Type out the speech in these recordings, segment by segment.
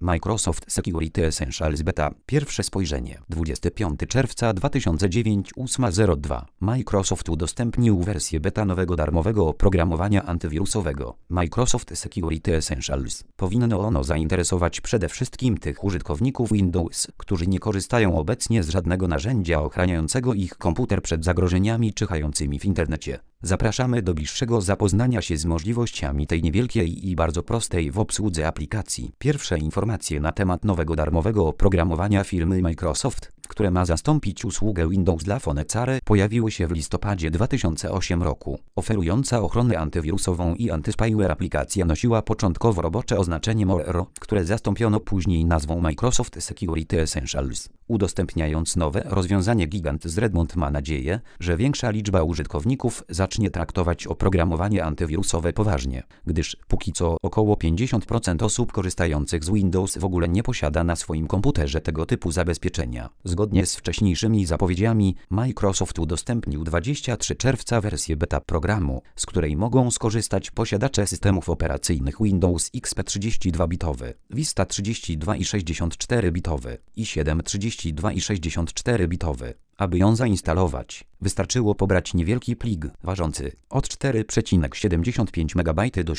Microsoft Security Essentials Beta. Pierwsze spojrzenie. 25 czerwca 2009 8:02. Microsoft udostępnił wersję beta nowego darmowego oprogramowania antywirusowego. Microsoft Security Essentials. Powinno ono zainteresować przede wszystkim tych użytkowników Windows, którzy nie korzystają obecnie z żadnego narzędzia ochraniającego ich komputer przed zagrożeniami czyhającymi w internecie. Zapraszamy do bliższego zapoznania się z możliwościami tej niewielkiej i bardzo prostej w obsłudze aplikacji. Pierwsze informacje na temat nowego darmowego oprogramowania firmy Microsoft, które ma zastąpić usługę Windows dla Phone Care, pojawiły się w listopadzie 2008 roku. Oferująca ochronę antywirusową i antyspyware aplikacja nosiła początkowo robocze oznaczenie MORERO, które zastąpiono później nazwą Microsoft Security Essentials. Udostępniając nowe rozwiązanie, gigant z Redmond ma nadzieję, że większa liczba użytkowników zacznie traktować oprogramowanie antywirusowe poważnie, gdyż póki co około 50% osób korzystających z Windows w ogóle nie posiada na swoim komputerze tego typu zabezpieczenia. Zgodnie z wcześniejszymi zapowiedziami, Microsoft udostępnił 23 czerwca wersję beta programu, z której mogą skorzystać posiadacze systemów operacyjnych Windows XP 32-bitowy, Vista 32 i 64-bitowy i 7 32 i 64-bitowy. Aby ją zainstalować, wystarczyło pobrać niewielki plik ważący od 4,75 MB do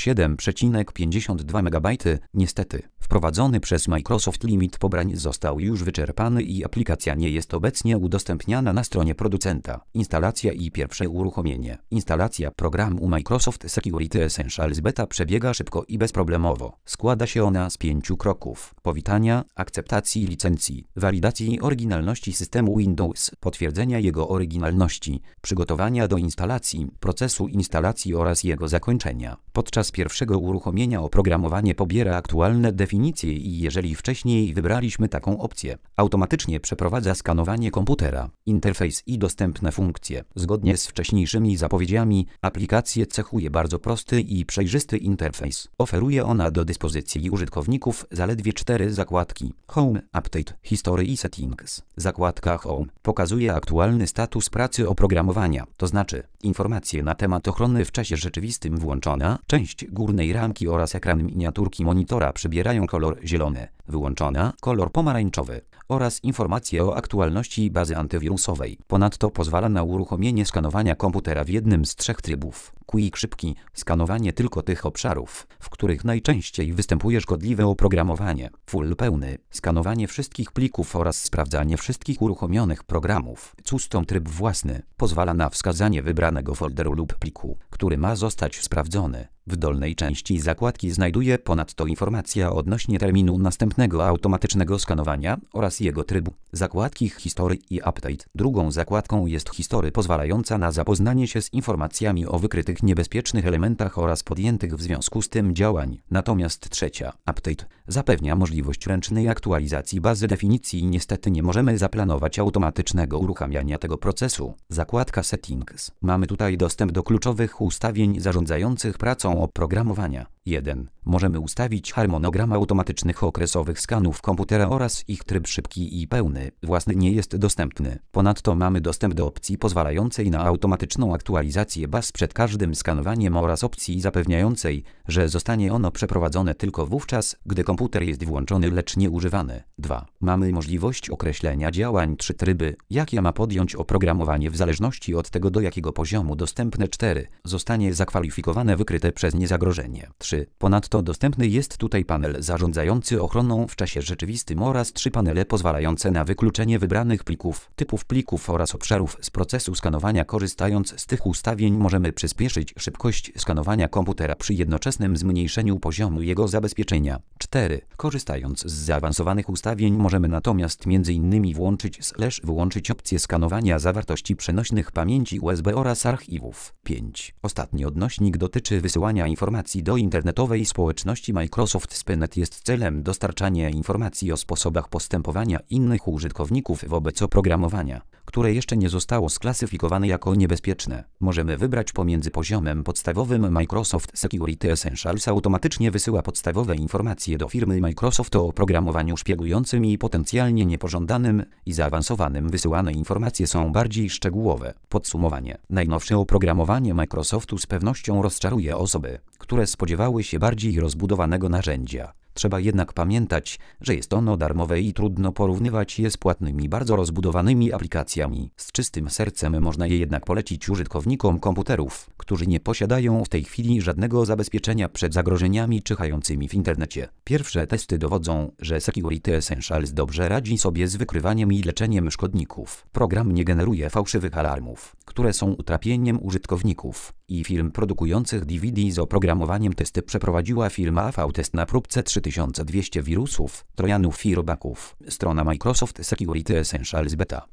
7,52 MB. Niestety, wprowadzony przez Microsoft limit pobrań został już wyczerpany i aplikacja nie jest obecnie udostępniana na stronie producenta. Instalacja i pierwsze uruchomienie. Instalacja programu Microsoft Security Essentials Beta przebiega szybko i bezproblemowo. Składa się ona z 5 kroków: powitania, akceptacji licencji, walidacji oryginalności systemu Windows, potwierdzenia jego oryginalności, przygotowania do instalacji, procesu instalacji oraz jego zakończenia. Podczas pierwszego uruchomienia oprogramowanie pobiera aktualne definicje i jeżeli wcześniej wybraliśmy taką opcję, automatycznie przeprowadza skanowanie komputera, interfejs i dostępne funkcje. Zgodnie z wcześniejszymi zapowiedziami, aplikację cechuje bardzo prosty i przejrzysty interfejs. Oferuje ona do dyspozycji użytkowników zaledwie 4 zakładki: Home, Update, History i Settings. Zakładka Home pokazuje aktualny status pracy oprogramowania, to znaczy informacje na temat ochrony w czasie rzeczywistym włączona, część górnej ramki oraz ekran miniaturki monitora przybierają kolor zielony, wyłączona kolor pomarańczowy oraz informacje o aktualności bazy antywirusowej. Ponadto pozwala na uruchomienie skanowania komputera w jednym z 3 trybów. Quick szybki, skanowanie tylko tych obszarów, w których najczęściej występuje szkodliwe oprogramowanie. Full pełny, skanowanie wszystkich plików oraz sprawdzanie wszystkich uruchomionych programów. Custom tryb własny, pozwala na wskazanie wybranego folderu lub pliku, który ma zostać sprawdzony. W dolnej części zakładki znajduje ponadto informacja odnośnie terminu następnego automatycznego skanowania oraz jego trybu. Zakładki History i Update. Drugą zakładką jest History, pozwalająca na zapoznanie się z informacjami o wykrytych niebezpiecznych elementach oraz podjętych w związku z tym działań. Natomiast trzecia, Update, zapewnia możliwość ręcznej aktualizacji bazy definicji i niestety nie możemy zaplanować automatycznego uruchamiania tego procesu. Zakładka Settings. Mamy tutaj dostęp do kluczowych ustawień zarządzających pracą oprogramowania. 1. Możemy ustawić harmonogram automatycznych okresowych skanów komputera oraz ich tryb szybki i pełny. Własny nie jest dostępny. Ponadto mamy dostęp do opcji pozwalającej na automatyczną aktualizację baz przed każdym skanowaniem oraz opcji zapewniającej, że zostanie ono przeprowadzone tylko wówczas, gdy komputer jest włączony, lecz nie używany. 2. Mamy możliwość określenia działań 3 tryby, jakie ma podjąć oprogramowanie w zależności od tego, do jakiego poziomu dostępne. 4. Zostanie zakwalifikowane wykryte przez nie zagrożenie. 3. Ponadto dostępny jest tutaj panel zarządzający ochroną w czasie rzeczywistym oraz 3 panele pozwalające na wykluczenie wybranych plików, typów plików oraz obszarów z procesu skanowania. Korzystając z tych ustawień możemy przyspieszyć szybkość skanowania komputera przy jednoczesnym zmniejszeniu poziomu jego zabezpieczenia. 4. Korzystając z zaawansowanych ustawień możemy natomiast m.in. włączyć opcję skanowania zawartości przenośnych pamięci USB oraz archiwów. 5. Ostatni odnośnik dotyczy wysyłania informacji do internetowej społeczności. Microsoft SPNet jest celem dostarczania informacji o sposobach postępowania innych użytkowników wobec oprogramowania, które jeszcze nie zostało sklasyfikowane jako niebezpieczne. Możemy wybrać pomiędzy poziomem podstawowym. Microsoft Security Essentials automatycznie wysyła podstawowe informacje do firmy Microsoft o oprogramowaniu szpiegującym i potencjalnie niepożądanym i zaawansowanym. Wysyłane informacje są bardziej szczegółowe. Podsumowanie. Najnowsze oprogramowanie Microsoftu z pewnością rozczaruje osoby, które spodziewały się bardziej rozbudowanego narzędzia. Trzeba jednak pamiętać, że jest ono darmowe i trudno porównywać je z płatnymi, bardzo rozbudowanymi aplikacjami. Z czystym sercem można je jednak polecić użytkownikom komputerów, którzy nie posiadają w tej chwili żadnego zabezpieczenia przed zagrożeniami czyhającymi w internecie. Pierwsze testy dowodzą, że Security Essentials dobrze radzi sobie z wykrywaniem i leczeniem szkodników. Program nie generuje fałszywych alarmów, które są utrapieniem użytkowników i firm produkujących DVD z oprogramowaniem. Testy przeprowadziła firma AV-Test na próbce 3200 wirusów, trojanów i robaków. Strona Microsoft Security Essentials Beta.